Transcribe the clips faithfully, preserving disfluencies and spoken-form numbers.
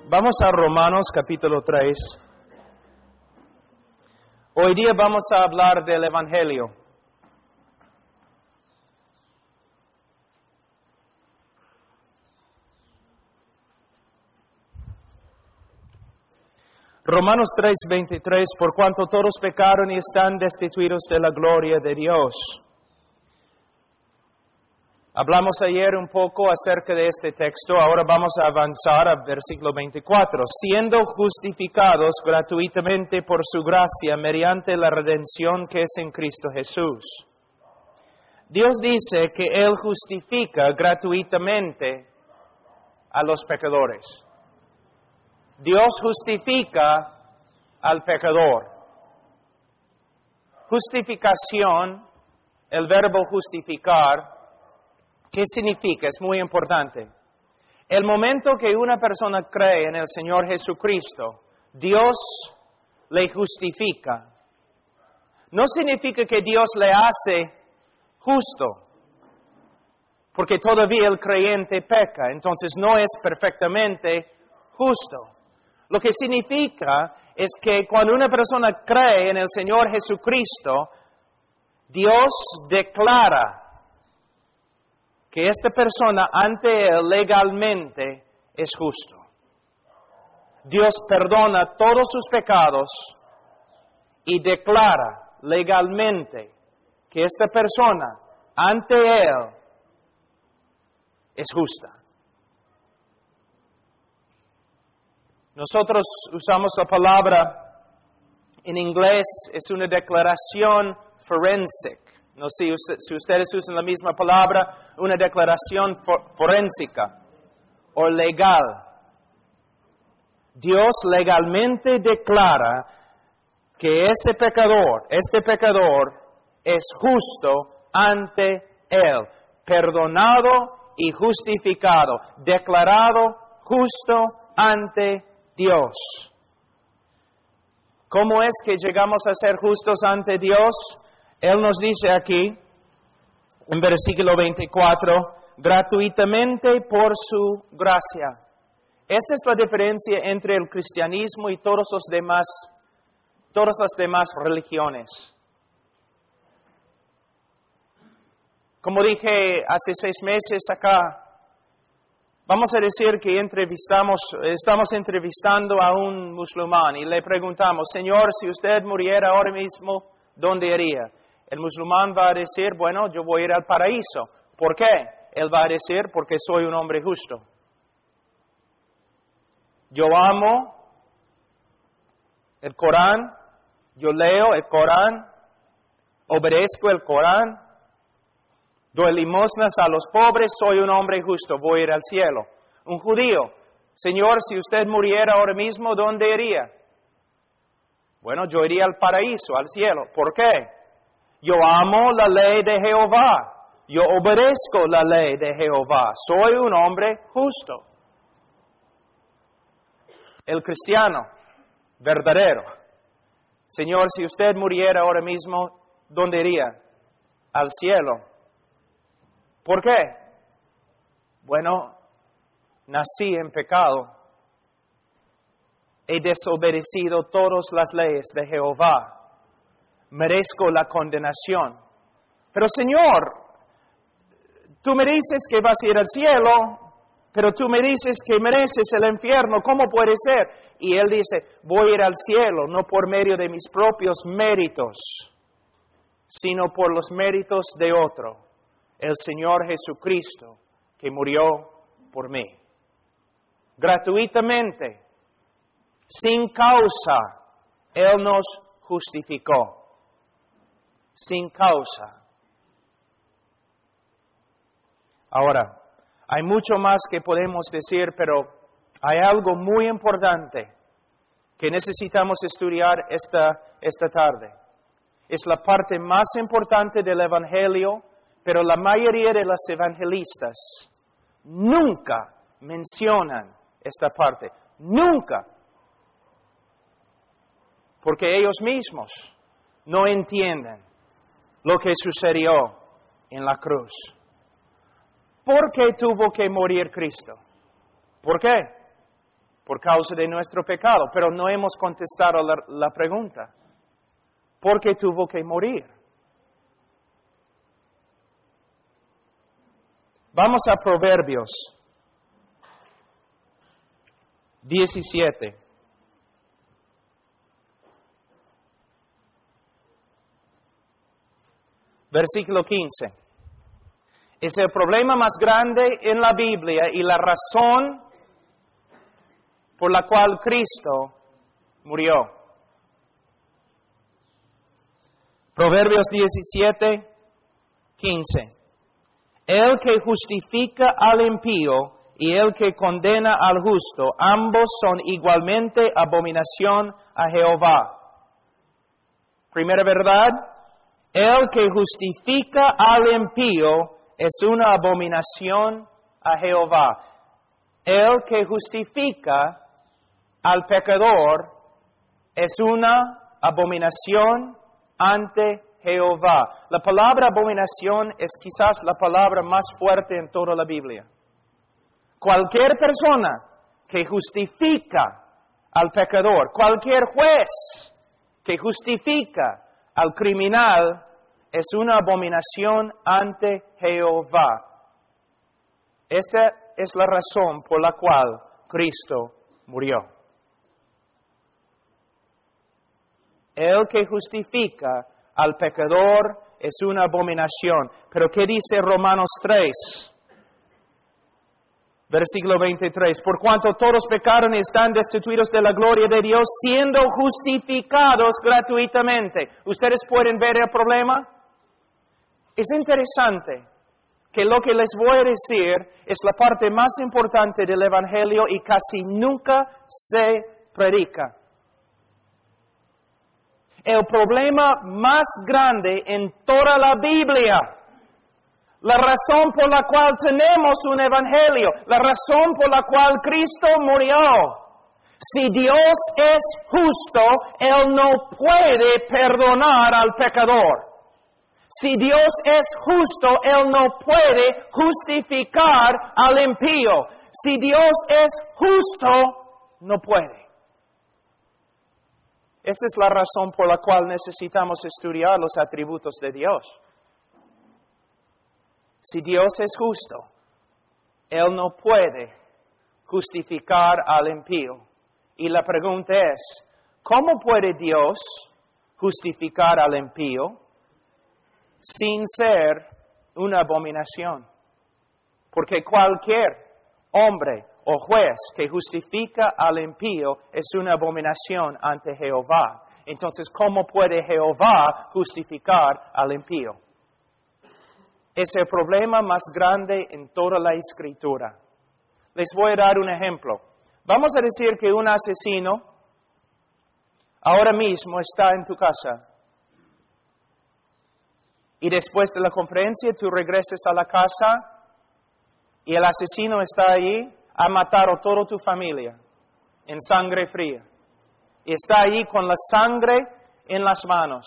Vamos a Romanos capítulo tres. Hoy día vamos a hablar del Evangelio. Romanos tres, veintitrés, por cuanto todos pecaron y están destituidos de la gloria de Dios. Hablamos ayer un poco acerca de este texto, ahora vamos a avanzar al versículo veinticuatro. Siendo justificados gratuitamente por su gracia mediante la redención que es en Cristo Jesús. Dios dice que Él justifica gratuitamente a los pecadores. Dios justifica al pecador. Justificación, el verbo justificar, ¿qué significa? Es muy importante. El momento que una persona cree en el Señor Jesucristo, Dios le justifica. No significa que Dios le hace justo, porque todavía el creyente peca, entonces no es perfectamente justo. Lo que significa es que cuando una persona cree en el Señor Jesucristo, Dios declara que esta persona ante Él legalmente es justo. Dios perdona todos sus pecados y declara legalmente que esta persona ante Él es justa. Nosotros usamos la palabra, en inglés es una declaración forensic. No sé si, usted, si ustedes usan la misma palabra, una declaración for, forénsica o legal. Dios legalmente declara que ese pecador, este pecador, es justo ante Él, perdonado y justificado, declarado justo ante Dios. ¿Cómo es que llegamos a ser justos ante Dios? Él nos dice aquí, en versículo veinticuatro, gratuitamente por su gracia. Esta es la diferencia entre el cristianismo y todos los demás, todas las demás religiones. Como dije hace seis meses acá, vamos a decir que entrevistamos, estamos entrevistando a un musulmán y le preguntamos, Señor, si usted muriera ahora mismo, ¿dónde iría? El musulmán va a decir, bueno, yo voy a ir al paraíso. ¿Por qué? Él va a decir, porque soy un hombre justo. Yo amo el Corán, yo leo el Corán, obedezco el Corán, doy limosnas a los pobres, soy un hombre justo, voy a ir al cielo. Un judío, Señor, si usted muriera ahora mismo, ¿dónde iría? Bueno, yo iría al paraíso, al cielo. ¿Por qué? Yo amo la ley de Jehová. Yo obedezco la ley de Jehová. Soy un hombre justo. El cristiano verdadero. Señor, si usted muriera ahora mismo, ¿dónde iría? Al cielo. ¿Por qué? Bueno, nací en pecado. He desobedecido todas las leyes de Jehová. Merezco la condenación. Pero Señor, tú me dices que vas a ir al cielo, pero tú me dices que mereces el infierno. ¿Cómo puede ser? Y Él dice, voy a ir al cielo, no por medio de mis propios méritos, sino por los méritos de otro, el Señor Jesucristo, que murió por mí. Gratuitamente, sin causa, Él nos justificó. Sin causa. Ahora, hay mucho más que podemos decir, pero hay algo muy importante que necesitamos estudiar esta, esta tarde. Es la parte más importante del Evangelio, pero la mayoría de los evangelistas nunca mencionan esta parte. Nunca. Porque ellos mismos no entienden lo que sucedió en la cruz. ¿Por qué tuvo que morir Cristo? ¿Por qué? por causa de nuestro pecado, pero no hemos contestado la, la pregunta. ¿Por qué tuvo que morir? Vamos a Proverbios diecisiete. Versículo quince. Es el problema más grande en la Biblia y la razón por la cual Cristo murió. Proverbios diecisiete, quince. El que justifica al impío y el que condena al justo, ambos son igualmente abominación a Jehová. Primera verdad, el que justifica al impío es una abominación a Jehová. El que justifica al pecador es una abominación ante Jehová. La palabra abominación es quizás la palabra más fuerte en toda la Biblia. Cualquier persona que justifica al pecador, cualquier juez que justifica al criminal, es una abominación ante Jehová. Esta es la razón por la cual Cristo murió. El que justifica al pecador es una abominación. Pero ¿qué dice Romanos tres? Versículo veintitrés. Por cuanto todos pecaron y están destituidos de la gloria de Dios, siendo justificados gratuitamente. ¿Ustedes pueden ver el problema? Es interesante que lo que les voy a decir es la parte más importante del Evangelio y casi nunca se predica. El problema más grande en toda la Biblia, la razón por la cual tenemos un Evangelio, la razón por la cual Cristo murió. Si Dios es justo, Él no puede perdonar al pecador. Si Dios es justo, Él no puede justificar al impío. Si Dios es justo, no puede. Esta es la razón por la cual necesitamos estudiar los atributos de Dios. Si Dios es justo, Él no puede justificar al impío. Y la pregunta es, ¿cómo puede Dios justificar al impío sin ser una abominación? Porque cualquier hombre o juez que justifica al impío es una abominación ante Jehová. Entonces, ¿cómo puede Jehová justificar al impío? Es el problema más grande en toda la Escritura. Les voy a dar un ejemplo. Vamos a decir que un asesino ahora mismo está en tu casa. Y después de la conferencia tú regresas a la casa y el asesino está allí, ha matado a toda tu familia en sangre fría. Y está allí con la sangre en las manos.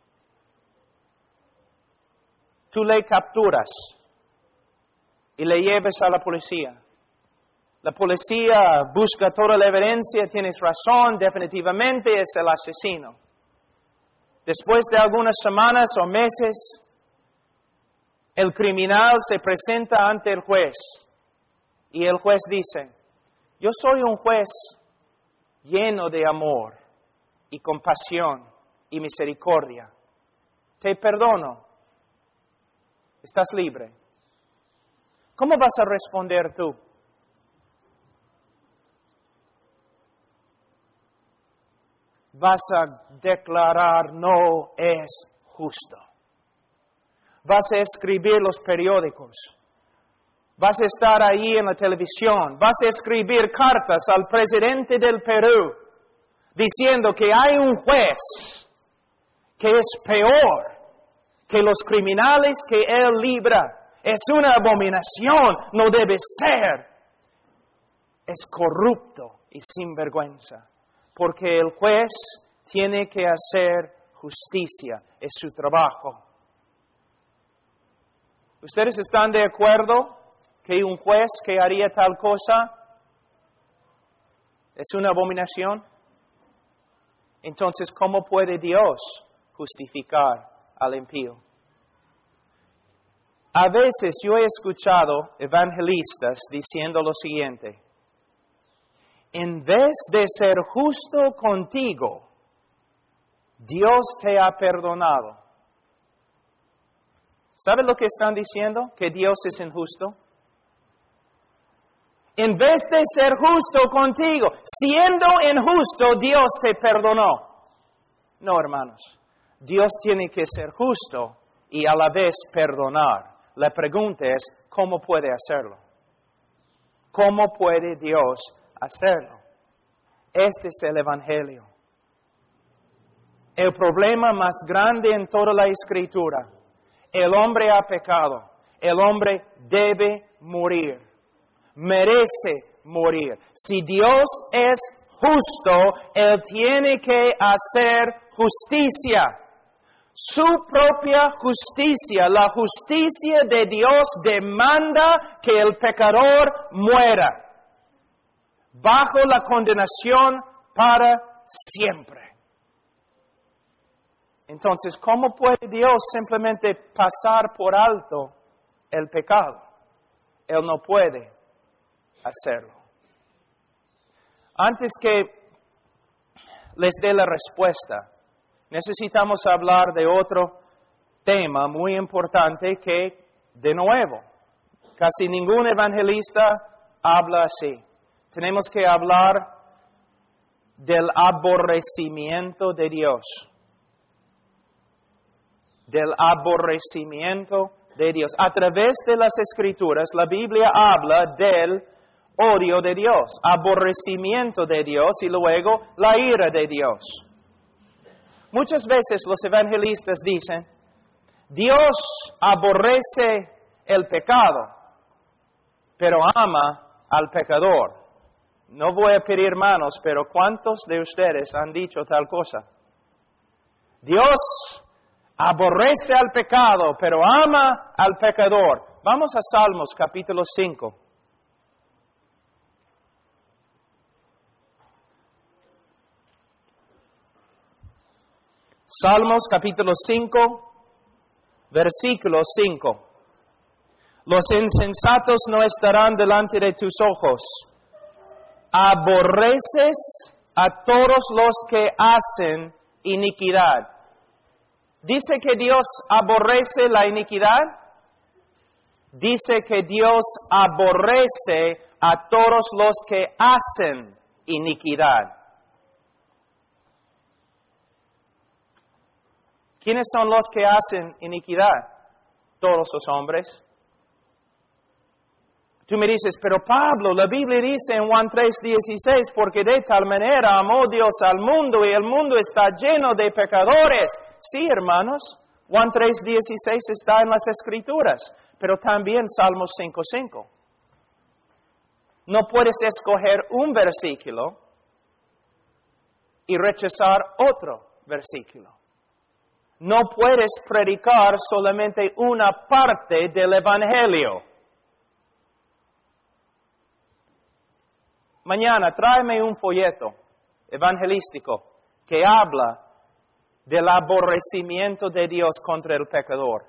Tú le capturas y le llevas a la policía. La policía busca toda la evidencia, tienes razón, definitivamente es el asesino. Después de algunas semanas o meses, el criminal se presenta ante el juez. Y el juez dice, yo soy un juez lleno de amor y compasión y misericordia. Te perdono. Estás libre. ¿Cómo vas a responder tú? Vas a declarar no es justo. Vas a escribir los periódicos. Vas a estar ahí en la televisión. Vas a escribir cartas al presidente del Perú diciendo que hay un juez que es peor que los criminales que él libra. Es una abominación, no debe ser. Es corrupto y sinvergüenza. Porque el juez tiene que hacer justicia, es su trabajo. ¿Ustedes están de acuerdo que un juez que haría tal cosa ¿Es una abominación? Entonces, ¿cómo puede Dios justificar al impío? A veces yo he escuchado evangelistas diciendo lo siguiente: en vez de ser justo contigo, Dios te ha perdonado. ¿Sabe lo que están diciendo? ¿Que Dios es injusto? En vez de ser justo contigo, siendo injusto, Dios te perdonó. No, hermanos. Dios tiene que ser justo y a la vez perdonar. La pregunta es, ¿cómo puede hacerlo? ¿Cómo puede Dios hacerlo? Este es el Evangelio. El problema más grande en toda la Escritura. El hombre ha pecado. El hombre debe morir. Merece morir. Si Dios es justo, Él tiene que hacer justicia. Su propia justicia, la justicia de Dios, demanda que el pecador muera bajo la condenación para siempre. Entonces, ¿cómo puede Dios simplemente pasar por alto el pecado? Él no puede hacerlo. Antes que les dé la respuesta, necesitamos hablar de otro tema muy importante que, de nuevo, casi ningún evangelista habla así. Tenemos que hablar del aborrecimiento de Dios. Del aborrecimiento de Dios. A través de las Escrituras, la Biblia habla del odio de Dios, aborrecimiento de Dios y luego la ira de Dios. Muchas veces los evangelistas dicen, Dios aborrece el pecado, pero ama al pecador. No voy a pedir manos, pero ¿cuántos de ustedes han dicho tal cosa? Dios aborrece al pecado, pero ama al pecador. Vamos a Salmos capítulo cinco. Salmos capítulo cinco, versículo cinco. Los insensatos no estarán delante de tus ojos. Aborreces a todos los que hacen iniquidad. ¿Dice que Dios aborrece la iniquidad? Dice que Dios aborrece a todos los que hacen iniquidad. ¿Quiénes son los que hacen iniquidad? Todos los hombres. Tú me dices, pero Pablo, la Biblia dice en Juan tres dieciséis, porque de tal manera amó Dios al mundo y el mundo está lleno de pecadores. Sí, hermanos, Juan tres dieciséis está en las Escrituras, pero también Salmos cinco cinco. No puedes escoger un versículo y rechazar otro versículo. No puedes predicar solamente una parte del Evangelio. Mañana tráeme un folleto evangelístico que habla del aborrecimiento de Dios contra el pecador.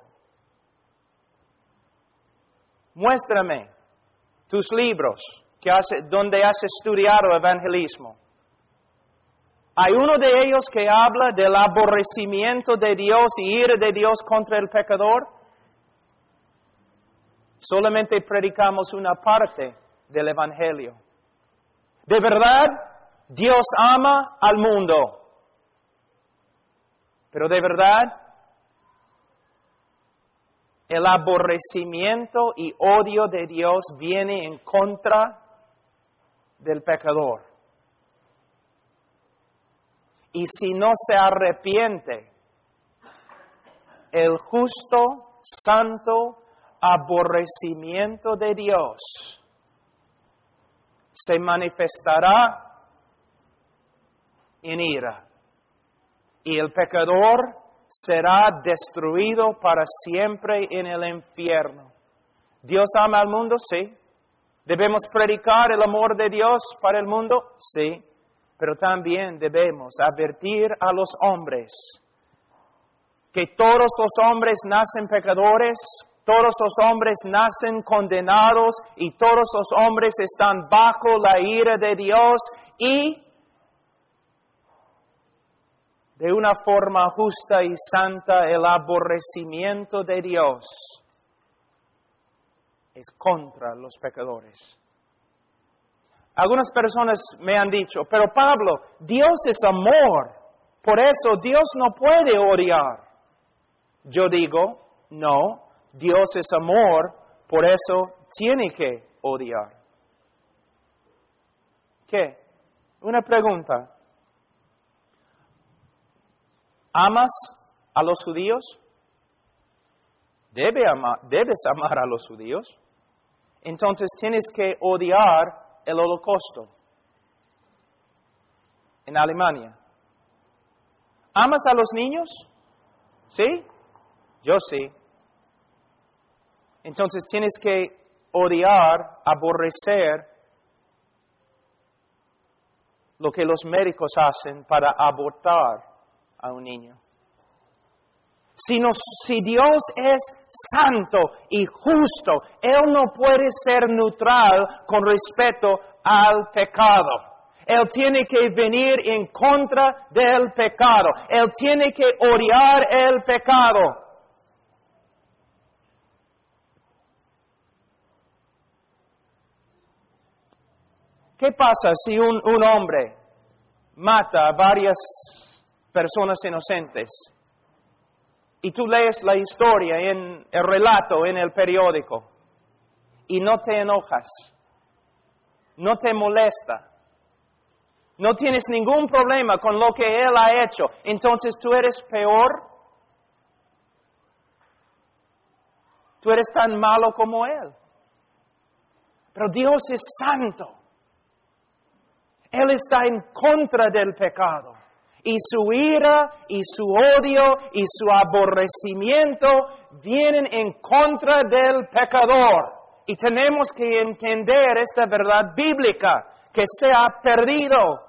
Muéstrame tus libros que has, donde has estudiado evangelismo. ¿Hay uno de ellos que habla del aborrecimiento de Dios y ira de Dios contra el pecador? Solamente predicamos una parte del Evangelio. De verdad, Dios ama al mundo. Pero de verdad, el aborrecimiento y odio de Dios viene en contra del pecador. Y si no se arrepiente, el justo, santo aborrecimiento de Dios se manifestará en ira. Y el pecador será destruido para siempre en el infierno. ¿Dios ama al mundo? Sí. ¿Debemos predicar el amor de Dios para el mundo? Sí, pero también debemos advertir a los hombres que todos los hombres nacen pecadores, todos los hombres nacen condenados y todos los hombres están bajo la ira de Dios y de una forma justa y santa el aborrecimiento de Dios es contra los pecadores. Algunas personas me han dicho, pero Pablo, Dios es amor, por eso Dios no puede odiar. Yo digo, no, Dios es amor, por eso tiene que odiar. ¿Qué? Una pregunta. ¿Amas a los judíos? Debe ama- debes amar a los judíos. Entonces tienes que odiar el holocausto en Alemania. ¿Amas a los niños? ¿Sí? Yo sí. Entonces tienes que odiar, aborrecer lo que los médicos hacen para abortar a un niño. Si, nos, si Dios es santo y justo, Él no puede ser neutral con respecto al pecado. Él tiene que venir en contra del pecado. Él tiene que odiar el pecado. ¿Qué pasa si un, un hombre mata a varias personas inocentes? Y tú lees la historia, en el relato en el periódico, y no te enojas, no te molesta, no tienes ningún problema con lo que él ha hecho, entonces tú eres peor, tú eres tan malo como él. Pero Dios es santo. Él está en contra del pecado. Y su ira, y su odio, y su aborrecimiento vienen en contra del pecador. Y tenemos que entender esta verdad bíblica que se ha perdido.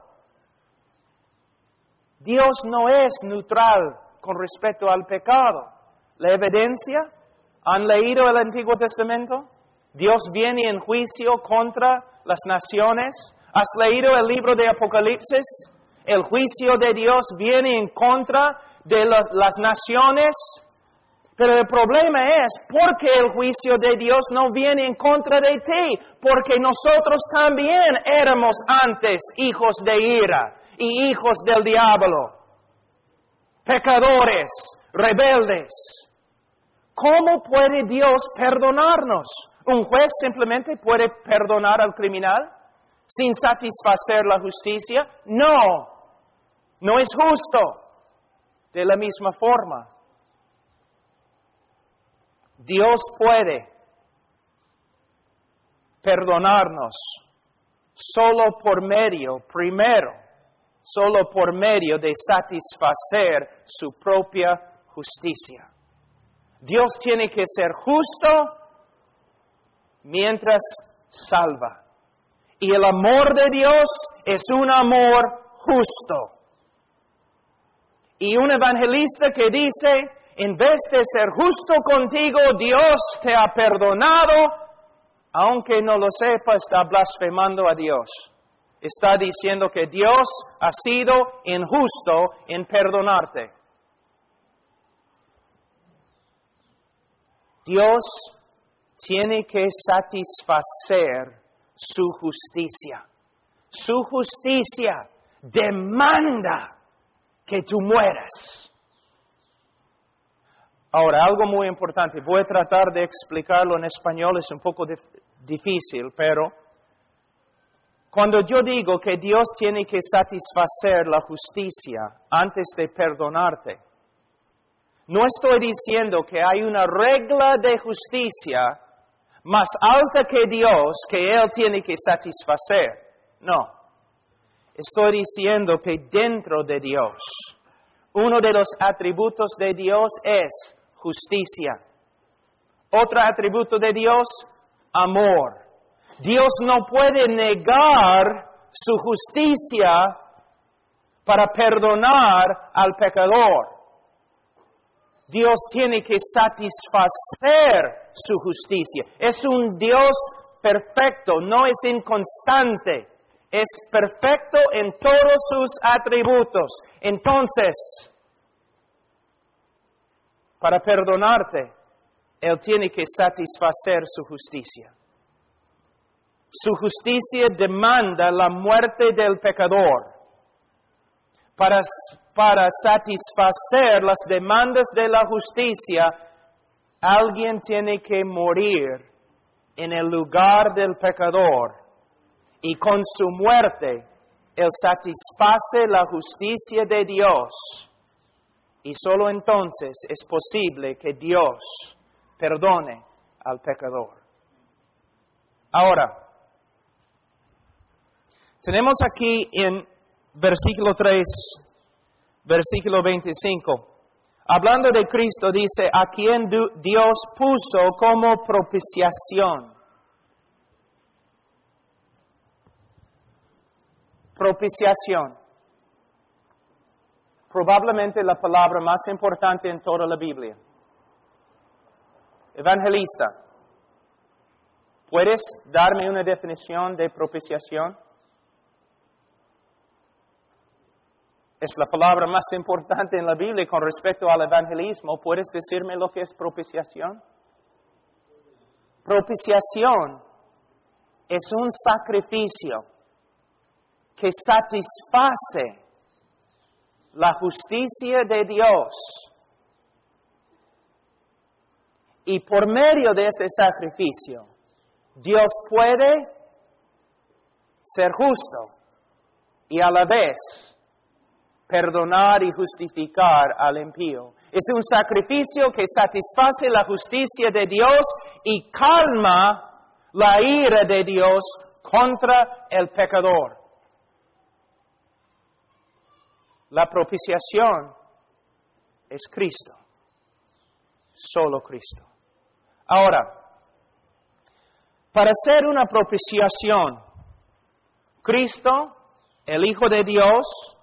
Dios no es neutral con respecto al pecado. ¿La evidencia? ¿Han leído el Antiguo Testamento? Dios viene en juicio contra las naciones. ¿Has leído el libro de Apocalipsis? El juicio de Dios viene en contra de las, las naciones. Pero el problema es, ¿por qué el juicio de Dios no viene en contra de ti? Porque nosotros también éramos antes hijos de ira y hijos del diablo. Pecadores, rebeldes. ¿Cómo puede Dios perdonarnos? ¿Un juez simplemente puede perdonar al criminal sin satisfacer la justicia? No, no es justo. De la misma forma, Dios puede perdonarnos solo por medio, primero, solo por medio de satisfacer su propia justicia. Dios tiene que ser justo mientras salva. Y el amor de Dios es un amor justo. Y un evangelista que dice, en vez de ser justo contigo, Dios te ha perdonado, aunque no lo sepa, está blasfemando a Dios. Está diciendo que Dios ha sido injusto en perdonarte. Dios tiene que satisfacer su justicia. Su justicia demanda que tú mueras. Ahora, algo muy importante. Voy a tratar de explicarlo en español. Es un poco dif- difícil, pero cuando yo digo que Dios tiene que satisfacer la justicia antes de perdonarte, no estoy diciendo que hay una regla de justicia más alta que Dios que Él tiene que satisfacer. No. Estoy diciendo que dentro de Dios, uno de los atributos de Dios es justicia. Otro atributo de Dios, amor. Dios no puede negar su justicia para perdonar al pecador. Dios tiene que satisfacer su justicia. Es un Dios perfecto, no es inconstante. Es perfecto en todos sus atributos. Entonces, para perdonarte, Él tiene que satisfacer su justicia. Su justicia demanda la muerte del pecador. Para, para satisfacer las demandas de la justicia, alguien tiene que morir en el lugar del pecador. Y con su muerte, Él satisface la justicia de Dios. Y solo entonces es posible que Dios perdone al pecador. Ahora, tenemos aquí en versículo tres, versículo veinticinco, hablando de Cristo, dice, a quien Dios puso como propiciación. Propiciación. Probablemente la palabra más importante en toda la Biblia. Evangelista, ¿puedes darme una definición de propiciación? Es la palabra más importante en la Biblia con respecto al evangelismo. ¿Puedes decirme lo que es propiciación? Propiciación es un sacrificio que satisface la justicia de Dios. Y por medio de ese sacrificio, Dios puede ser justo y a la vez perdonar y justificar al impío. Es un sacrificio que satisface la justicia de Dios y calma la ira de Dios contra el pecador. La propiciación es Cristo, solo Cristo. Ahora, para hacer una propiciación, Cristo, el Hijo de Dios,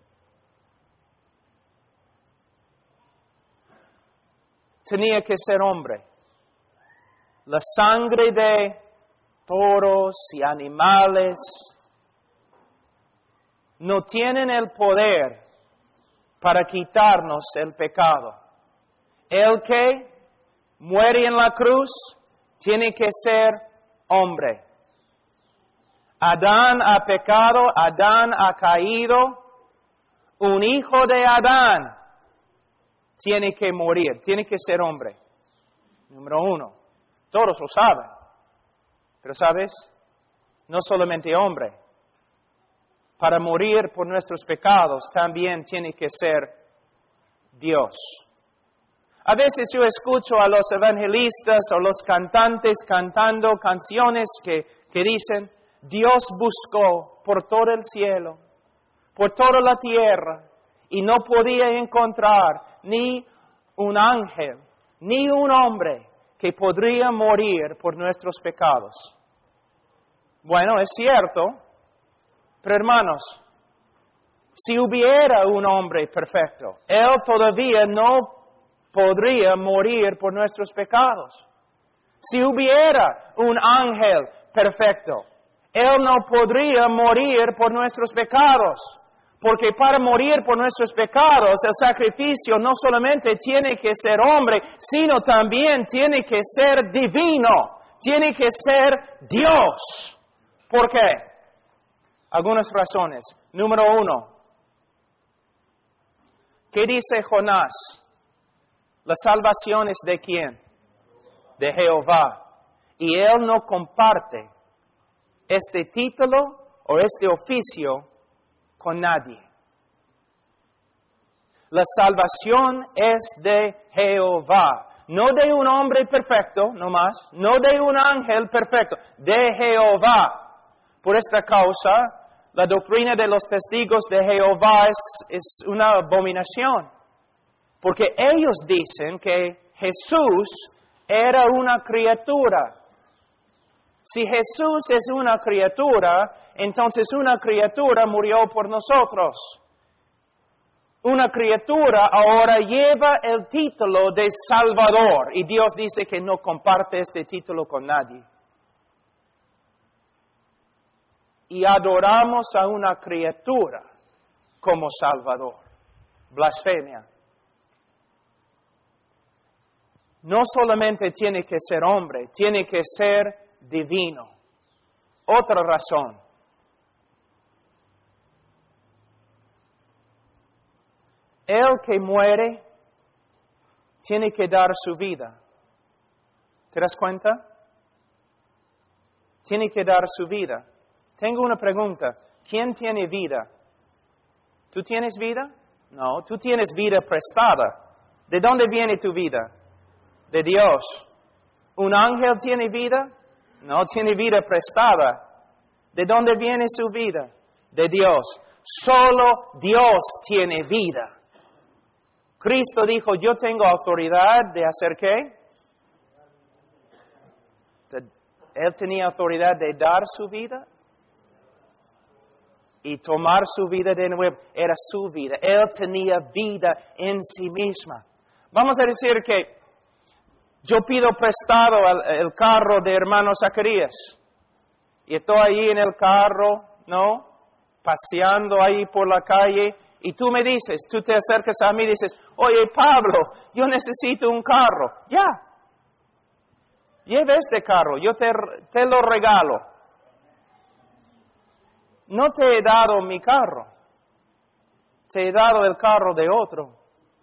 tenía que ser hombre. La sangre de toros y animales no tienen el poder para quitarnos el pecado. El que muere en la cruz tiene que ser hombre. Adán ha pecado, Adán ha caído. Un hijo de Adán tiene que morir, tiene que ser hombre. Número uno, todos lo saben. Pero ¿sabes? No solamente hombre. Para morir por nuestros pecados también tiene que ser Dios. A veces yo escucho a los evangelistas o los cantantes cantando canciones que, que dicen, Dios buscó por todo el cielo, por toda la tierra, y no podía encontrar ni un ángel, ni un hombre que podría morir por nuestros pecados. Bueno, es cierto, pero hermanos, si hubiera un hombre perfecto, él todavía no podría morir por nuestros pecados. Si hubiera un ángel perfecto, él no podría morir por nuestros pecados. Porque para morir por nuestros pecados, el sacrificio no solamente tiene que ser hombre, sino también tiene que ser divino, tiene que ser Dios. ¿Por qué? Algunas razones. Número uno, ¿qué dice Jonás? La salvación es de quién? De Jehová. Y él no comparte este título o este oficio con nadie. La salvación es de Jehová, no de un hombre perfecto, no más, no de un ángel perfecto, de Jehová. Por esta causa, la doctrina de los testigos de Jehová es, es una abominación, porque ellos dicen que Jesús era una criatura. Si Jesús es una criatura, entonces una criatura murió por nosotros. Una criatura ahora lleva el título de Salvador y Dios dice que no comparte este título con nadie. Y adoramos a una criatura como Salvador. Blasfemia. No solamente tiene que ser hombre, tiene que ser divino. Otra razón. El que muere tiene que dar su vida. ¿Te das cuenta? Tiene que dar su vida. Tengo una pregunta. ¿Quién tiene vida? ¿Tú tienes vida? No, tú tienes vida prestada. ¿De dónde viene tu vida? De Dios. ¿Un ángel tiene vida? No, tiene vida prestada. ¿De dónde viene su vida? De Dios. Solo Dios tiene vida. Cristo dijo, yo tengo autoridad de hacer ¿qué? Él tenía autoridad de dar su vida y tomar su vida de nuevo. Era su vida. Él tenía vida en sí misma. Vamos a decir que yo pido prestado el, el carro de hermano Zacarías. Y estoy ahí en el carro, ¿no? Paseando ahí por la calle. Y tú me dices, tú te acercas a mí y dices, oye Pablo, yo necesito un carro. Ya. Lleva este carro, yo te, te lo regalo. No te he dado mi carro. Te he dado el carro de otro.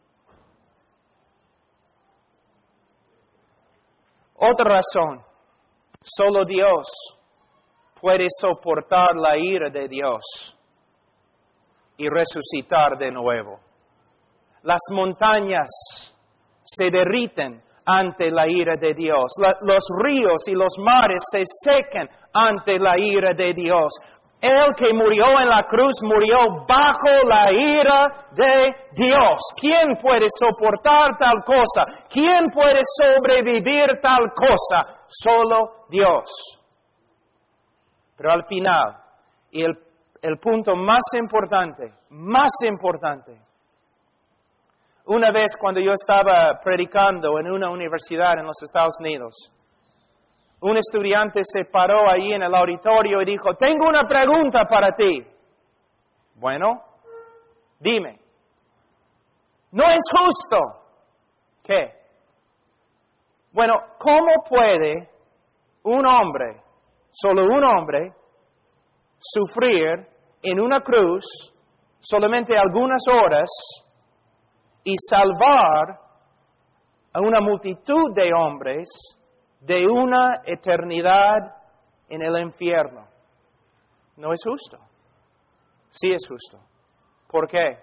Otra razón, solo Dios puede soportar la ira de Dios y resucitar de nuevo. Las montañas se derriten ante la ira de Dios. La, los ríos y los mares se secan ante la ira de Dios. El que murió en la cruz murió bajo la ira de Dios. ¿Quién puede soportar tal cosa? ¿Quién puede sobrevivir tal cosa? Solo Dios. Pero al final, y el, el punto más importante, más importante, una vez cuando yo estaba predicando en una universidad en los Estados Unidos, un estudiante se paró ahí en el auditorio y dijo, tengo una pregunta para ti. Bueno, dime. No es justo. ¿Qué? Bueno, ¿cómo puede un hombre, solo un hombre, sufrir en una cruz solamente algunas horas y salvar a una multitud de hombres de una eternidad en el infierno? No es justo. Sí es justo. ¿Por qué?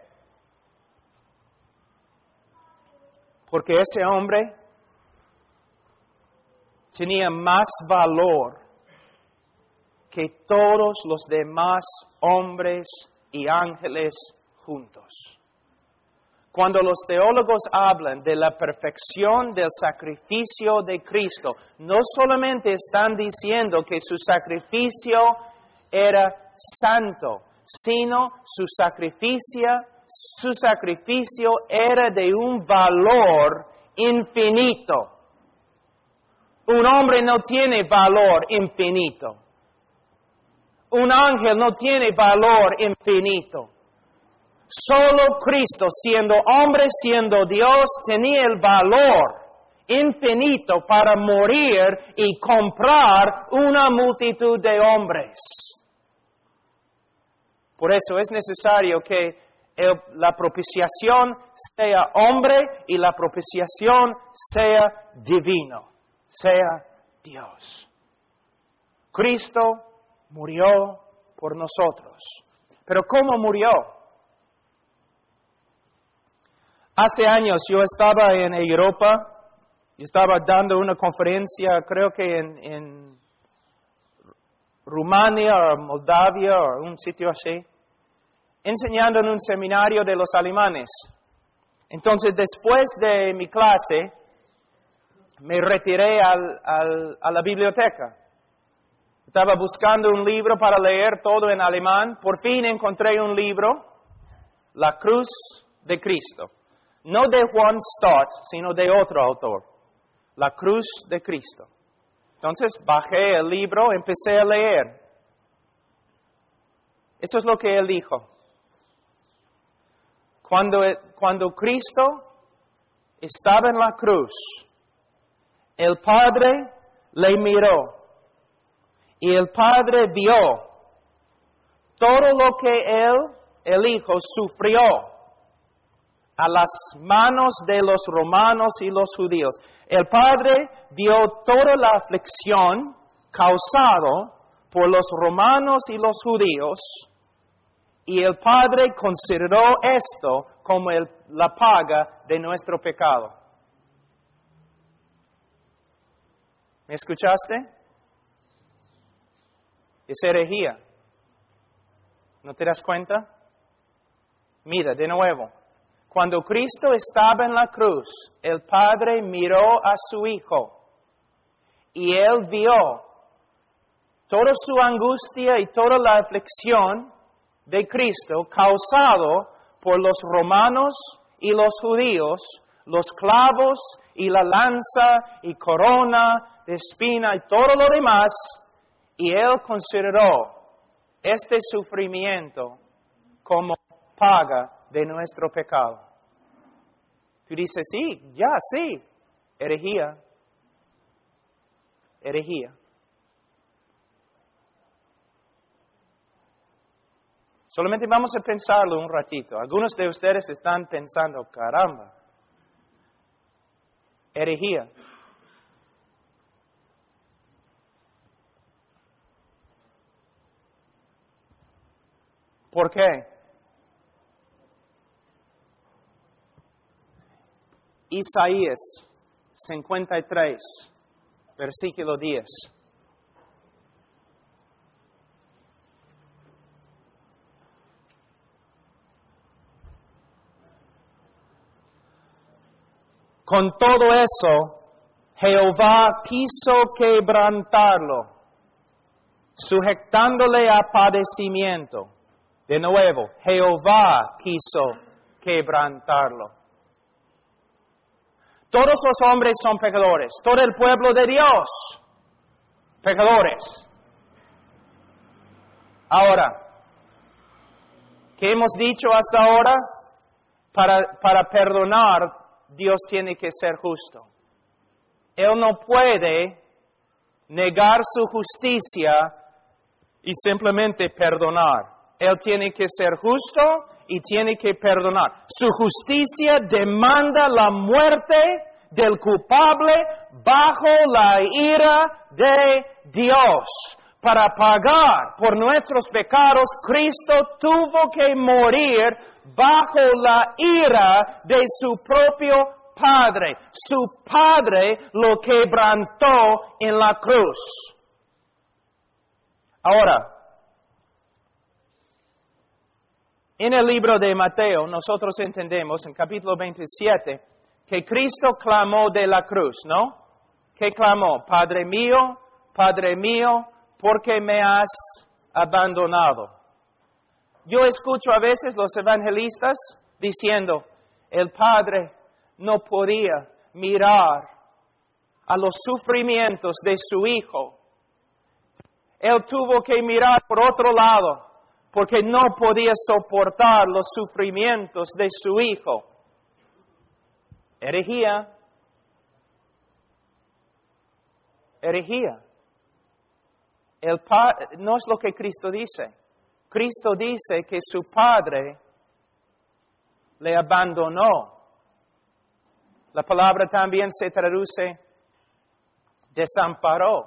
Porque ese hombre tenía más valor que todos los demás hombres y ángeles juntos. Cuando los teólogos hablan de la perfección del sacrificio de Cristo, no solamente están diciendo que su sacrificio era santo, sino su sacrificio, su sacrificio era de un valor infinito. Un hombre no tiene valor infinito. Un ángel no tiene valor infinito. Solo Cristo, siendo hombre, siendo Dios, tenía el valor infinito para morir y comprar una multitud de hombres. Por eso es necesario que el, la propiciación sea hombre y la propiciación sea divino, sea Dios. Cristo murió por nosotros. ¿Pero cómo murió? Hace años yo estaba en Europa, yo estaba dando una conferencia, creo que en, en Rumania o Moldavia o un sitio así, enseñando en un seminario de los alemanes. Entonces, después de mi clase, me retiré al, al, a la biblioteca. Estaba buscando un libro para leer todo en alemán. Por fin encontré un libro, La Cruz de Cristo. No de Juan Stott, sino de otro autor. La Cruz de Cristo. Entonces bajé el libro, empecé a leer. Eso es lo que él dijo. Cuando, cuando Cristo estaba en la cruz, el Padre le miró y el Padre vio todo lo que él, el Hijo, sufrió a las manos de los romanos y los judíos. El Padre vio toda la aflicción causada por los romanos y los judíos, y el Padre consideró esto como el, la paga de nuestro pecado. ¿Me escuchaste? Es herejía. ¿No te das cuenta? Mira, de nuevo. Cuando Cristo estaba en la cruz, el Padre miró a su Hijo y Él vio toda su angustia y toda la aflicción de Cristo causado por los romanos y los judíos, los clavos y la lanza y corona de espina y todo lo demás, y Él consideró este sufrimiento como paga de nuestro pecado. Tú dices, sí, ya, sí, herejía, herejía. Solamente vamos a pensarlo un ratito. Algunos de ustedes están pensando, caramba, herejía. ¿Por qué? Isaías cincuenta y tres, versículo diez. Con todo eso, Jehová quiso quebrantarlo, sujetándole a padecimiento. De nuevo, Jehová quiso quebrantarlo. Todos los hombres son pecadores. Todo el pueblo de Dios, pecadores. Ahora, ¿qué hemos dicho hasta ahora? Para, para perdonar, Dios tiene que ser justo. Él no puede negar su justicia y simplemente perdonar. Él tiene que ser justo y tiene que perdonar. Su justicia demanda la muerte del culpable bajo la ira de Dios. Para pagar por nuestros pecados, Cristo tuvo que morir bajo la ira de su propio Padre. Su Padre lo quebrantó en la cruz. Ahora, en el libro de Mateo, nosotros entendemos, en capítulo veintisiete, que Cristo clamó de la cruz, ¿no? ¿Qué clamó? Padre mío, Padre mío, ¿por qué me has abandonado? Yo escucho a veces los evangelistas diciendo, el Padre no podía mirar a los sufrimientos de su Hijo. Él tuvo que mirar por otro lado, porque no podía soportar los sufrimientos de su Hijo. Herejía. Herejía. El pa- no es lo que Cristo dice. Cristo dice que su Padre le abandonó. La palabra también se traduce desamparó.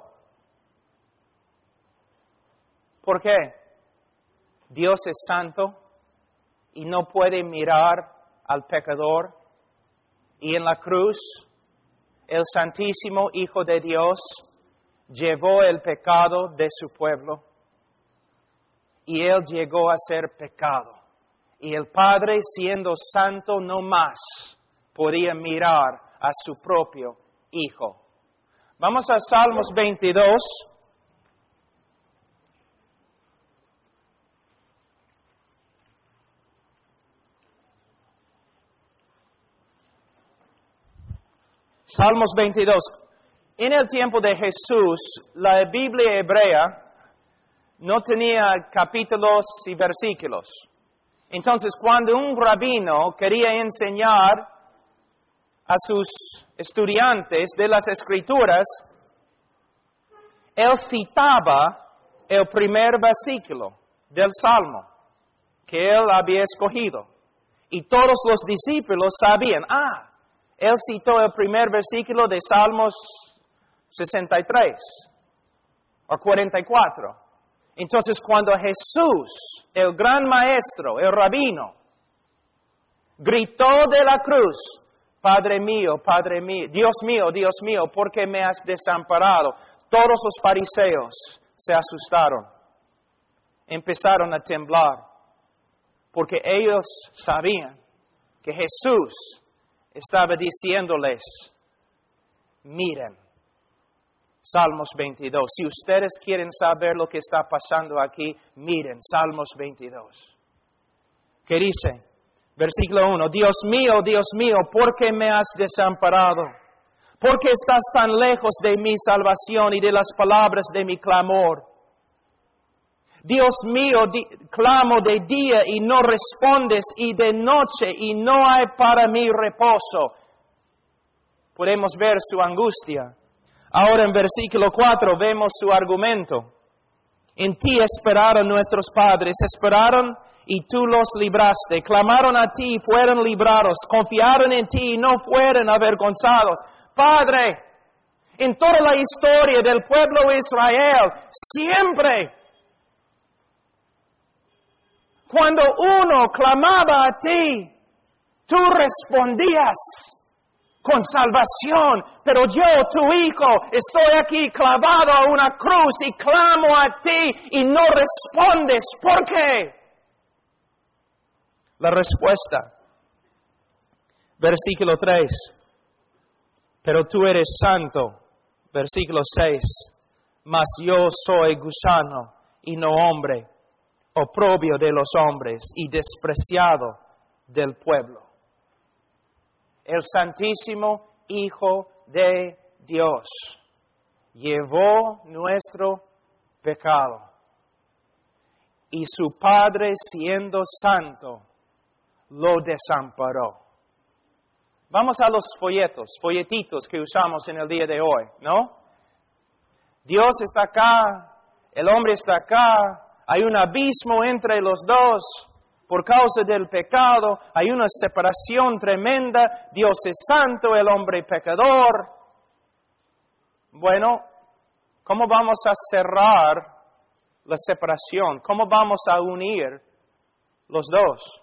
¿Por qué? Dios es santo y no puede mirar al pecador. Y en la cruz, el Santísimo Hijo de Dios llevó el pecado de su pueblo. Y Él llegó a ser pecado. Y el Padre, siendo santo no más, podía mirar a su propio Hijo. Vamos a Salmos veintidós. Salmos veintidós. En el tiempo de Jesús, la Biblia hebrea no tenía capítulos y versículos. Entonces, cuando un rabino quería enseñar a sus estudiantes de las Escrituras, él citaba el primer versículo del Salmo que él había escogido. Y todos los discípulos sabían, ah, él citó el primer versículo de Salmos sesenta y tres o cuarenta y cuatro. Entonces, cuando Jesús, el gran maestro, el rabino, gritó de la cruz, Padre mío, Padre mío, Dios mío, Dios mío, ¿por qué me has desamparado? Todos los fariseos se asustaron, empezaron a temblar, porque ellos sabían que Jesús estaba diciéndoles, miren, Salmos veintidós. Si ustedes quieren saber lo que está pasando aquí, miren, Salmos veintidós. ¿Qué dice? Versículo uno. Dios mío, Dios mío, ¿por qué me has desamparado? ¿Por qué estás tan lejos de mi salvación y de las palabras de mi clamor? Dios mío, di- clamo de día y no respondes, y de noche y no hay para mí reposo. Podemos ver su angustia. Ahora en versículo cuatro vemos su argumento. En ti esperaron nuestros padres, esperaron y tú los libraste. Clamaron a ti y fueron librados. Confiaron en ti y no fueron avergonzados. Padre, en toda la historia del pueblo de Israel, siempre, cuando uno clamaba a ti, tú respondías con salvación, pero yo, tu hijo, estoy aquí clavado a una cruz y clamo a ti y no respondes. ¿Por qué? La respuesta, versículo tres, pero tú eres santo, versículo seis, mas yo soy gusano y no hombre, oprobio de los hombres y despreciado del pueblo. El Santísimo Hijo de Dios llevó nuestro pecado y su Padre, siendo santo, lo desamparó. Vamos a los folletos, folletitos que usamos en el día de hoy, ¿no? Dios está acá, el hombre está acá, hay un abismo entre los dos. Por causa del pecado hay una separación tremenda. Dios es santo, el hombre pecador. Bueno, ¿cómo vamos a cerrar la separación? ¿Cómo vamos a unir los dos?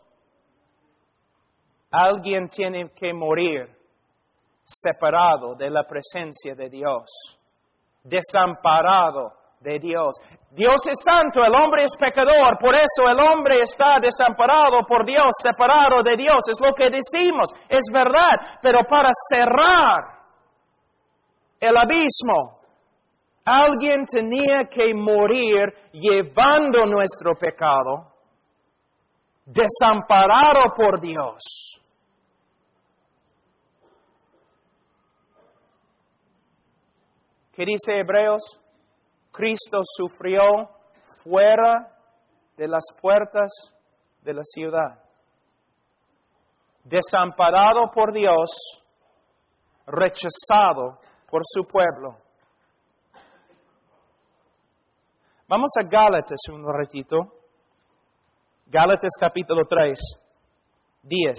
Alguien tiene que morir separado de la presencia de Dios, desamparado de Dios. Dios es santo, el hombre es pecador, por eso el hombre está desamparado por Dios, separado de Dios, es lo que decimos, es verdad, pero para cerrar el abismo, alguien tenía que morir llevando nuestro pecado, desamparado por Dios. ¿Qué dice Hebreos? Cristo sufrió fuera de las puertas de la ciudad, desamparado por Dios, rechazado por su pueblo. Vamos a Gálatas un ratito. Gálatas capítulo tres, diez.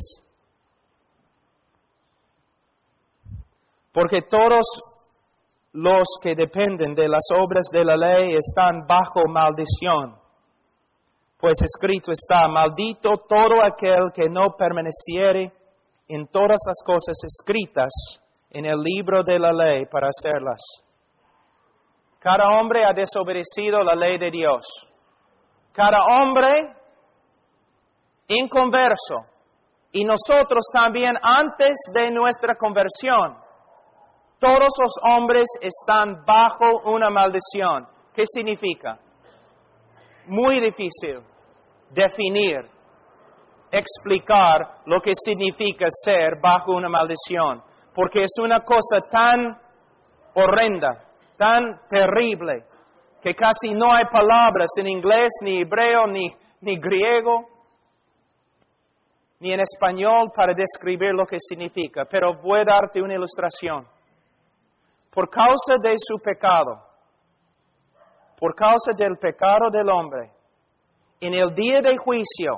Porque todos los que dependen de las obras de la ley están bajo maldición. Pues escrito está, maldito todo aquel que no permaneciere en todas las cosas escritas en el libro de la ley para hacerlas. Cada hombre ha desobedecido la ley de Dios. Cada hombre inconverso. Y nosotros también antes de nuestra conversión. Todos los hombres están bajo una maldición. ¿Qué significa? Muy difícil definir, explicar lo que significa ser bajo una maldición. porque es una cosa tan horrenda, tan terrible, que casi no hay palabras en inglés, ni hebreo, ni, ni griego, ni en español para describir lo que significa. Pero voy a darte una ilustración. Por causa de su pecado, por causa del pecado del hombre, en el día de juicio,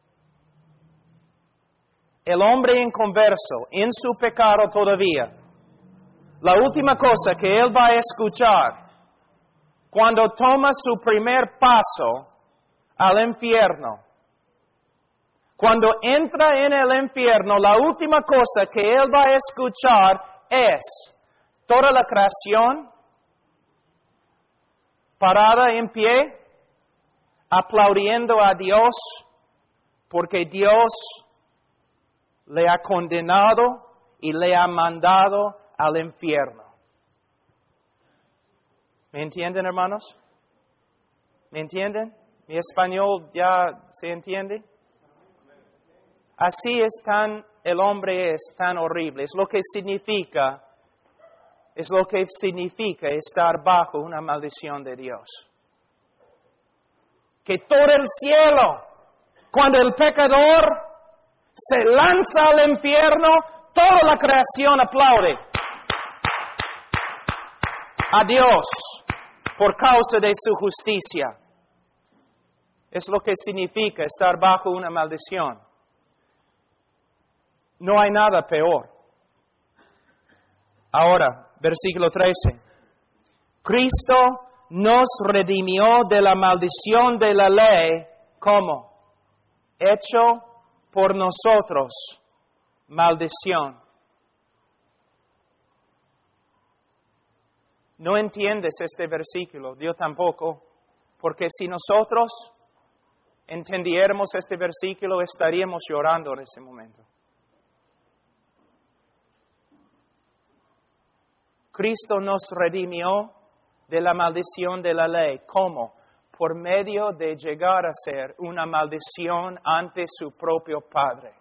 el hombre inconverso, en su pecado todavía, la última cosa que él va a escuchar cuando toma su primer paso al infierno, cuando entra en el infierno, la última cosa que él va a escuchar es toda la creación parada en pie, aplaudiendo a Dios, porque Dios le ha condenado y le ha mandado al infierno. ¿Me entienden, hermanos? ¿Me entienden? ¿Mi español ya se entiende? Así es tan, el hombre es tan horrible. Es lo que significa, es lo que significa estar bajo una maldición de Dios. Que todo el cielo, cuando el pecador se lanza al infierno, toda la creación aplaude a Dios por causa de su justicia. Es lo que significa estar bajo una maldición. No hay nada peor. Ahora, versículo trece. Cristo nos redimió de la maldición de la ley, ¿cómo? Hecho por nosotros maldición. No entiendes este versículo, yo tampoco, porque si nosotros entendiéramos este versículo, estaríamos llorando en ese momento. Cristo nos redimió de la maldición de la ley. ¿Cómo? Por medio de llegar a ser una maldición ante su propio Padre.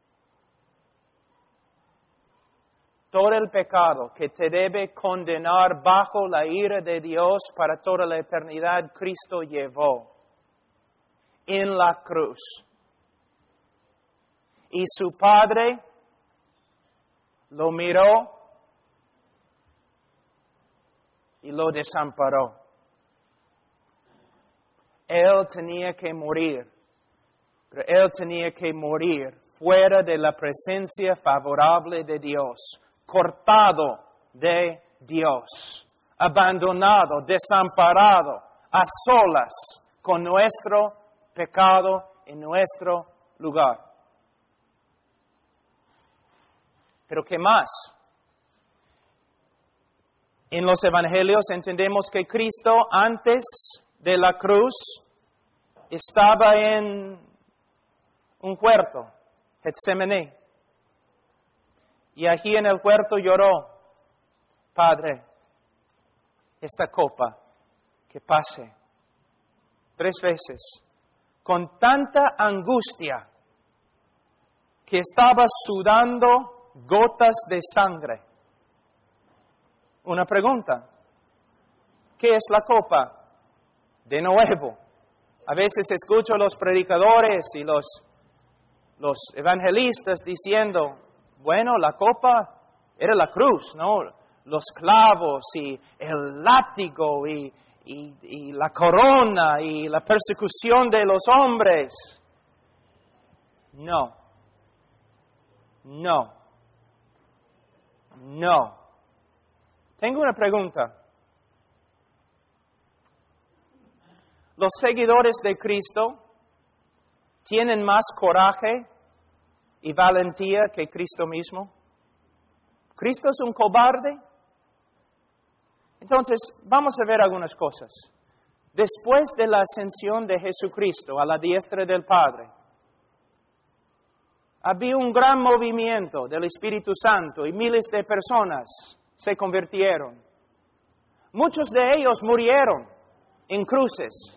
Todo el pecado que te debe condenar bajo la ira de Dios para toda la eternidad, Cristo llevó en la cruz. Y su Padre lo miró y lo desamparó. Él tenía que morir, pero Él tenía que morir fuera de la presencia favorable de Dios, cortado de Dios, abandonado, desamparado, a solas con nuestro pecado en nuestro lugar. Pero ¿qué más? En los evangelios entendemos que Cristo antes de la cruz estaba en un huerto, Getsemaní. Y aquí en el huerto lloró, Padre, esta copa que pase. Tres veces, con tanta angustia que estaba sudando gotas de sangre. Una pregunta, ¿qué es la copa? De nuevo, a veces escucho a los predicadores y los, los evangelistas diciendo, bueno, la copa era la cruz, ¿no? Los clavos y el látigo y, y, y la corona y la persecución de los hombres. No, no, no. Tengo una pregunta. ¿Los seguidores de Cristo tienen más coraje y valentía que Cristo mismo? ¿Cristo es un cobarde? Entonces, vamos a ver algunas cosas. Después de la ascensión de Jesucristo a la diestra del Padre, había un gran movimiento del Espíritu Santo y miles de personas se convirtieron. Muchos de ellos murieron en cruces.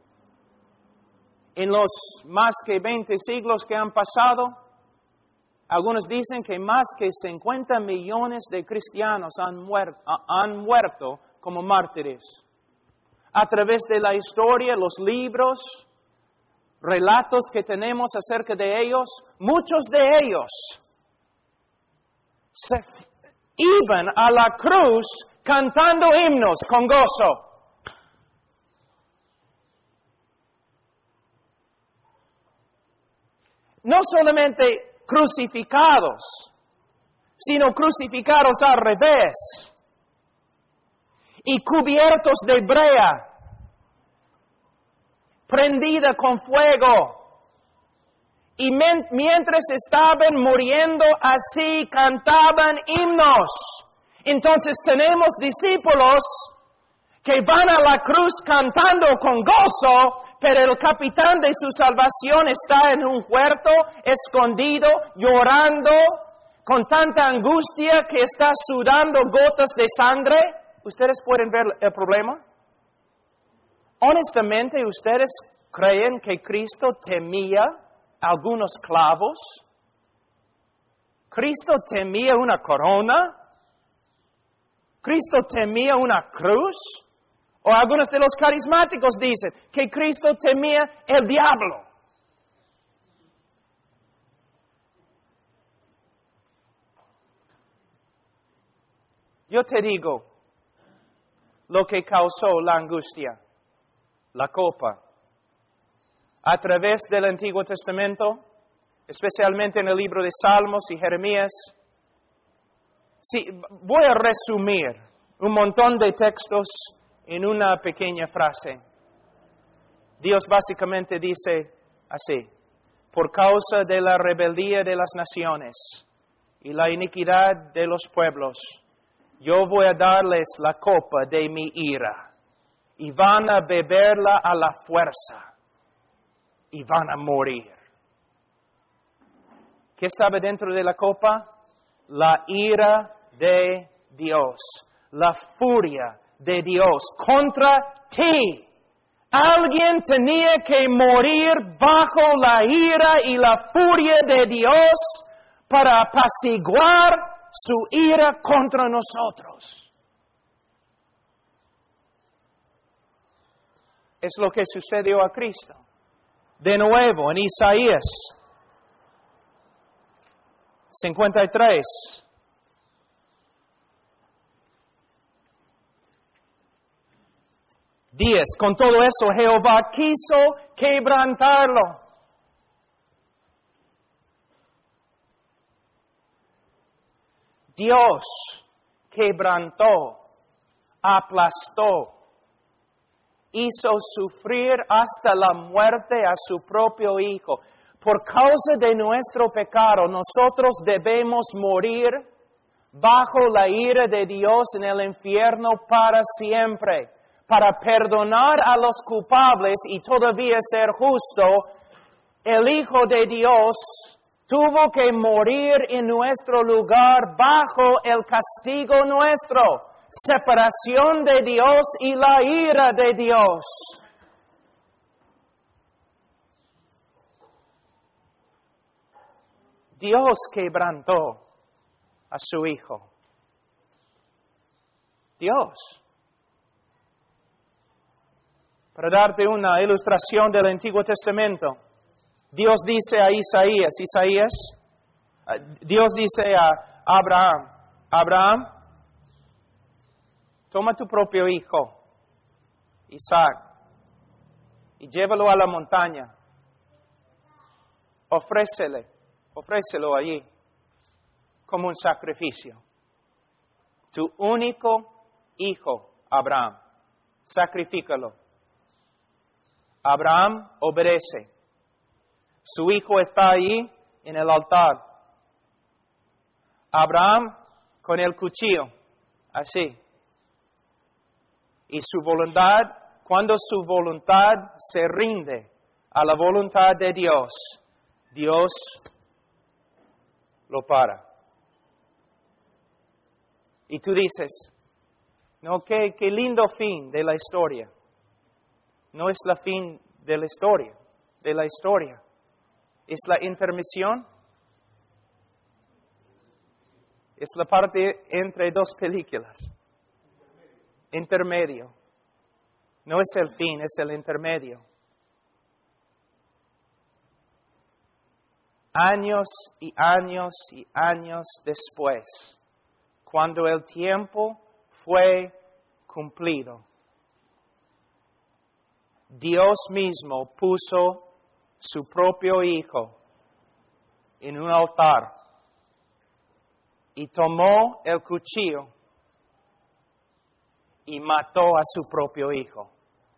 En los más que veinte siglos que han pasado, Algunos dicen que más que cincuenta millones de cristianos han muerto, han muerto como mártires. A través de la historia, los libros, relatos que tenemos acerca de ellos, muchos de ellos se iban a la cruz cantando himnos con gozo. No solamente crucificados, sino crucificados al revés y cubiertos de brea, prendida con fuego. Y men- mientras estaban muriendo así, cantaban himnos. Entonces tenemos discípulos que van a la cruz cantando con gozo, pero el capitán de su salvación está en un huerto, escondido, llorando, con tanta angustia que está sudando gotas de sangre. ¿Ustedes pueden ver el problema? Honestamente, ¿ustedes creen que Cristo temía algunos clavos? ¿Cristo temía una corona? ¿Cristo temía una cruz? O algunos de los carismáticos dicen que Cristo temía el diablo. Yo te digo lo que causó la angustia, la copa. A través del Antiguo Testamento, especialmente en el libro de Salmos y Jeremías. Sí, voy a resumir un montón de textos en una pequeña frase. Dios básicamente dice así: por causa de la rebeldía de las naciones y la iniquidad de los pueblos, yo voy a darles la copa de mi ira, y van a beberla a la fuerza, y van a morir. ¿Qué estaba dentro de la copa? La ira de Dios, la furia de Dios contra ti. Alguien tenía que morir bajo la ira y la furia de Dios para apaciguar su ira contra nosotros. Es lo que sucedió a Cristo. De nuevo, en Isaías cincuenta y tres. diez. Con todo eso, Jehová quiso quebrantarlo. Dios quebrantó, aplastó, hizo sufrir hasta la muerte a su propio Hijo. Por causa de nuestro pecado, nosotros debemos morir bajo la ira de Dios en el infierno para siempre. Para perdonar a los culpables y todavía ser justo, el Hijo de Dios tuvo que morir en nuestro lugar bajo el castigo nuestro, separación de Dios y la ira de Dios. Dios quebrantó a su Hijo. Dios. Para darte una ilustración del Antiguo Testamento, Dios dice a Isaías, Isaías, Dios dice a Abraham, Abraham, toma tu propio hijo, Isaac, y llévalo a la montaña, ofrécele, ofrécelo allí como un sacrificio. Tu único hijo, Abraham, sacrifícalo. Abraham obedece. Su hijo está allí en el altar. Abraham con el cuchillo, así. Y su voluntad, cuando su voluntad se rinde a la voluntad de Dios, Dios lo para. Y tú dices, no, qué, qué lindo fin de la historia. No es la fin de la historia, de la historia. Es la intermisión. Es la parte entre dos películas. Intermedio. No es el fin, es el intermedio. Años y años y años después, cuando el tiempo fue cumplido, Dios mismo puso su propio Hijo en un altar y tomó el cuchillo y mató a su propio Hijo.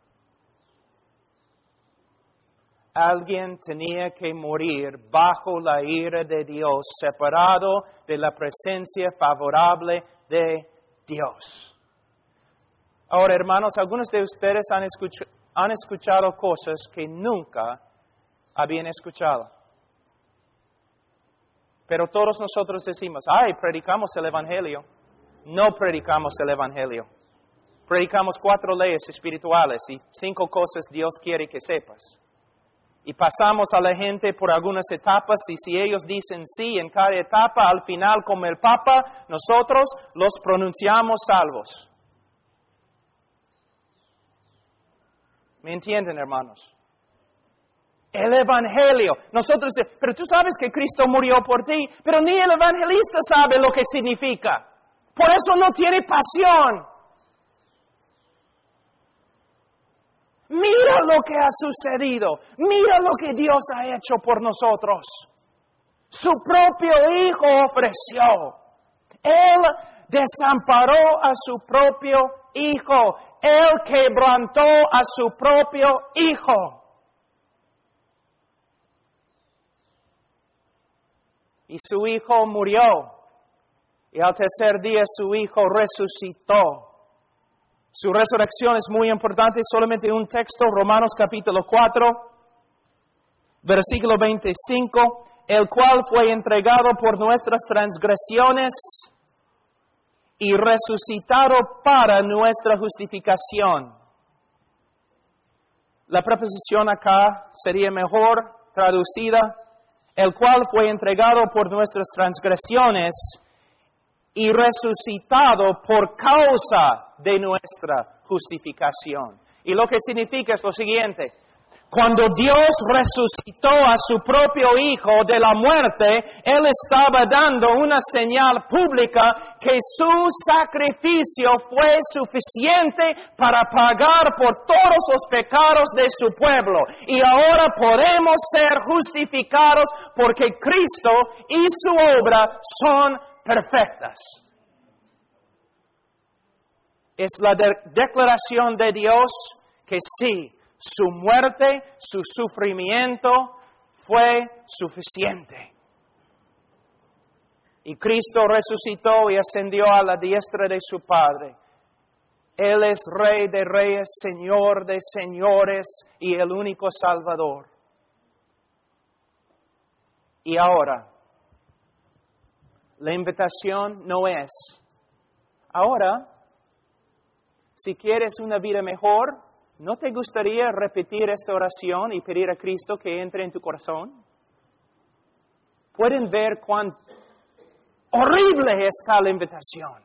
Alguien tenía que morir bajo la ira de Dios, separado de la presencia favorable de Dios. Ahora, hermanos, algunos de ustedes han escuchado, han escuchado cosas que nunca habían escuchado. Pero todos nosotros decimos, ay, predicamos el Evangelio. No predicamos el Evangelio. Predicamos cuatro leyes espirituales y cinco cosas Dios quiere que sepas. Y pasamos a la gente por algunas etapas y si ellos dicen sí en cada etapa, al final como el Papa, nosotros los pronunciamos salvos. ¿Me entienden, hermanos? El Evangelio. Nosotros decimos, pero tú sabes que Cristo murió por ti, pero ni el evangelista sabe lo que significa. Por eso no tiene pasión. Mira lo que ha sucedido. Mira lo que Dios ha hecho por nosotros. Su propio Hijo ofreció. Él desamparó a su propio Hijo. Él quebrantó a su propio Hijo. Y su Hijo murió. Y al tercer día su Hijo resucitó. Su resurrección es muy importante, solamente un texto, Romanos capítulo cuatro, versículo veinticinco, el cual fue entregado por nuestras transgresiones y resucitado para nuestra justificación. La preposición acá sería mejor traducida, el cual fue entregado por nuestras transgresiones y resucitado por causa de nuestra justificación. Y lo que significa es lo siguiente. Cuando Dios resucitó a su propio Hijo de la muerte, Él estaba dando una señal pública que su sacrificio fue suficiente para pagar por todos los pecados de su pueblo. Y ahora podemos ser justificados porque Cristo y su obra son perfectas. Es la de- declaración de Dios que sí, su muerte, su sufrimiento fue suficiente. Y Cristo resucitó y ascendió a la diestra de su Padre. Él es Rey de reyes, Señor de señores y el único Salvador. Y ahora, la invitación no es, ahora, si quieres una vida mejor, ¿no te gustaría repetir esta oración y pedir a Cristo que entre en tu corazón? ¿Pueden ver cuán horrible es tal invitación?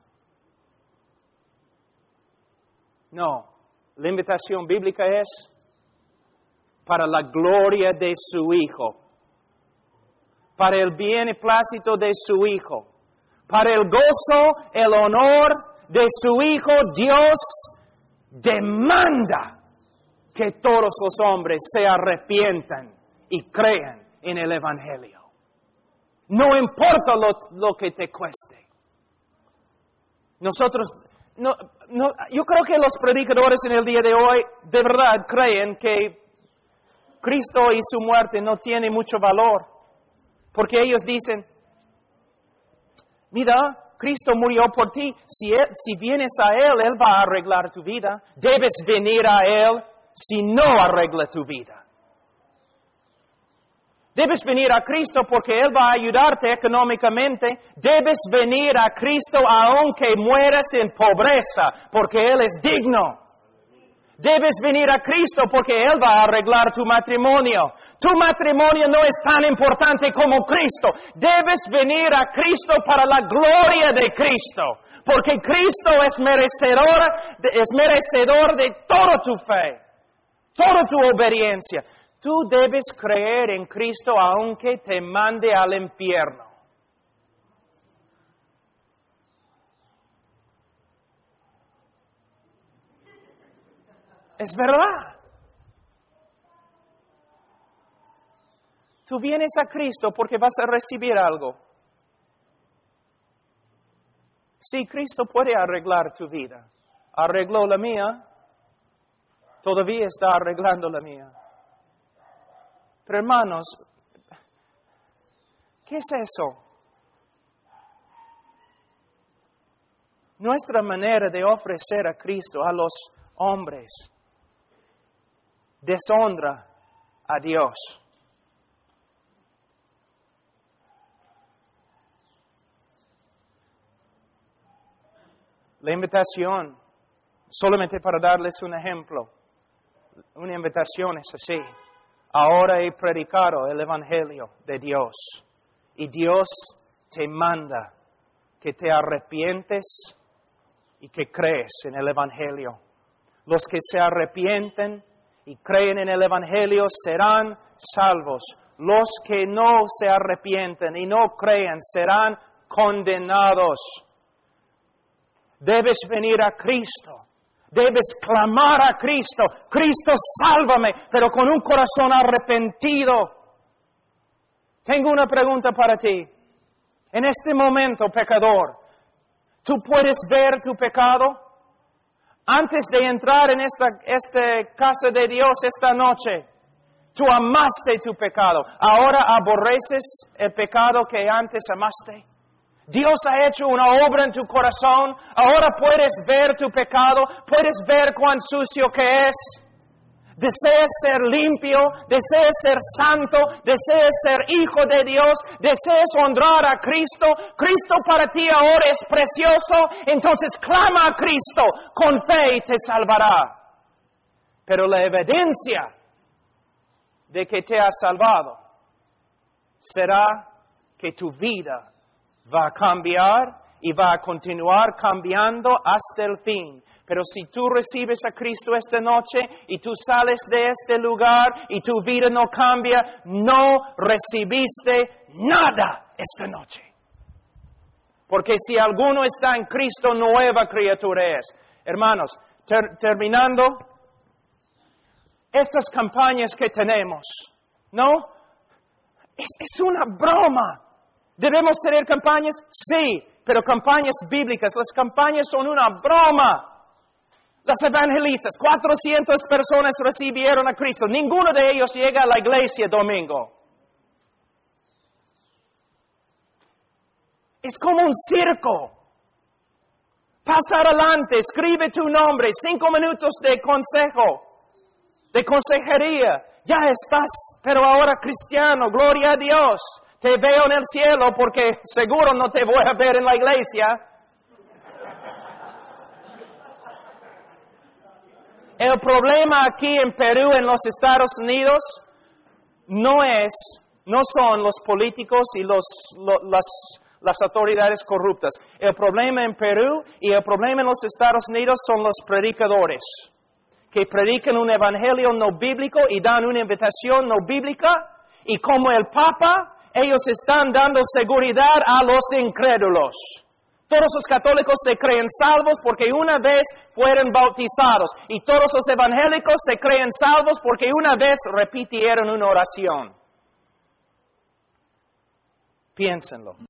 No, la invitación bíblica es para la gloria de su Hijo, para el bien y plácito de su Hijo, para el gozo, el honor de su Hijo. Dios demanda que todos los hombres se arrepientan y crean en el Evangelio. No importa lo, lo que te cueste. Nosotros, no, no, yo creo que los predicadores en el día de hoy de verdad creen que Cristo y su muerte no tienen mucho valor. Porque ellos dicen, mira, Cristo murió por ti. Si, él, si vienes a Él, Él va a arreglar tu vida. Debes venir a Él si no arregla tu vida. Debes venir a Cristo porque Él va a ayudarte económicamente. Debes venir a Cristo aunque mueras en pobreza, porque Él es digno. Debes venir a Cristo porque Él va a arreglar tu matrimonio. Tu matrimonio no es tan importante como Cristo. Debes venir a Cristo para la gloria de Cristo. Porque Cristo es merecedor, es merecedor de toda tu fe, toda tu obediencia. Tú debes creer en Cristo aunque te mande al infierno. Es verdad. Tú vienes a Cristo porque vas a recibir algo. Sí, Cristo puede arreglar tu vida. Arregló la mía. Todavía está arreglando la mía. Pero hermanos, ¿qué es eso? Nuestra manera de ofrecer a Cristo a los hombres deshonra a Dios. La invitación, solamente para darles un ejemplo, una invitación es así. Ahora he predicado el Evangelio de Dios y Dios te manda que te arrepientes y que crees en el Evangelio. Los que se arrepienten y creen en el Evangelio serán salvos. Los que no se arrepienten y no creen serán condenados. Debes venir a Cristo. Debes clamar a Cristo. Cristo, sálvame, pero con un corazón arrepentido. Tengo una pregunta para ti. En este momento, pecador, ¿tú puedes ver tu pecado? Antes de entrar en esta, esta casa de Dios esta noche, tú amaste tu pecado. Ahora aborreces el pecado que antes amaste. Dios ha hecho una obra en tu corazón. Ahora puedes ver tu pecado. Puedes ver cuán sucio que es. Deseas ser limpio, deseas ser santo, deseas ser hijo de Dios, deseas honrar a Cristo. Cristo para ti ahora es precioso, entonces clama a Cristo, con fe y te salvará. Pero la evidencia de que te ha salvado será que tu vida va a cambiar y va a continuar cambiando hasta el fin. Pero si tú recibes a Cristo esta noche y tú sales de este lugar y tu vida no cambia, no recibiste nada esta noche. Porque si alguno está en Cristo, nueva criatura es. Hermanos, ter- terminando, estas campañas que tenemos, ¿no? Es, es una broma. ¿Debemos tener campañas? Sí, pero campañas bíblicas. Las campañas son una broma. Las evangelistas, cuatrocientas personas recibieron a Cristo. Ninguno de ellos llega a la iglesia domingo. Es como un circo. Pasa adelante, escribe tu nombre, cinco minutos de consejo, de consejería. Ya estás, pero ahora cristiano, gloria a Dios. Te veo en el cielo porque seguro no te voy a ver en la iglesia. El problema aquí en Perú, en los Estados Unidos, no es, no son los políticos y los, lo, las, las autoridades corruptas. El problema en Perú y el problema en los Estados Unidos son los predicadores, que predican un evangelio no bíblico y dan una invitación no bíblica, y como el Papa, ellos están dando seguridad a los incrédulos. Todos los católicos se creen salvos porque una vez fueron bautizados. Y todos los evangélicos se creen salvos porque una vez repitieron una oración. Piénsenlo.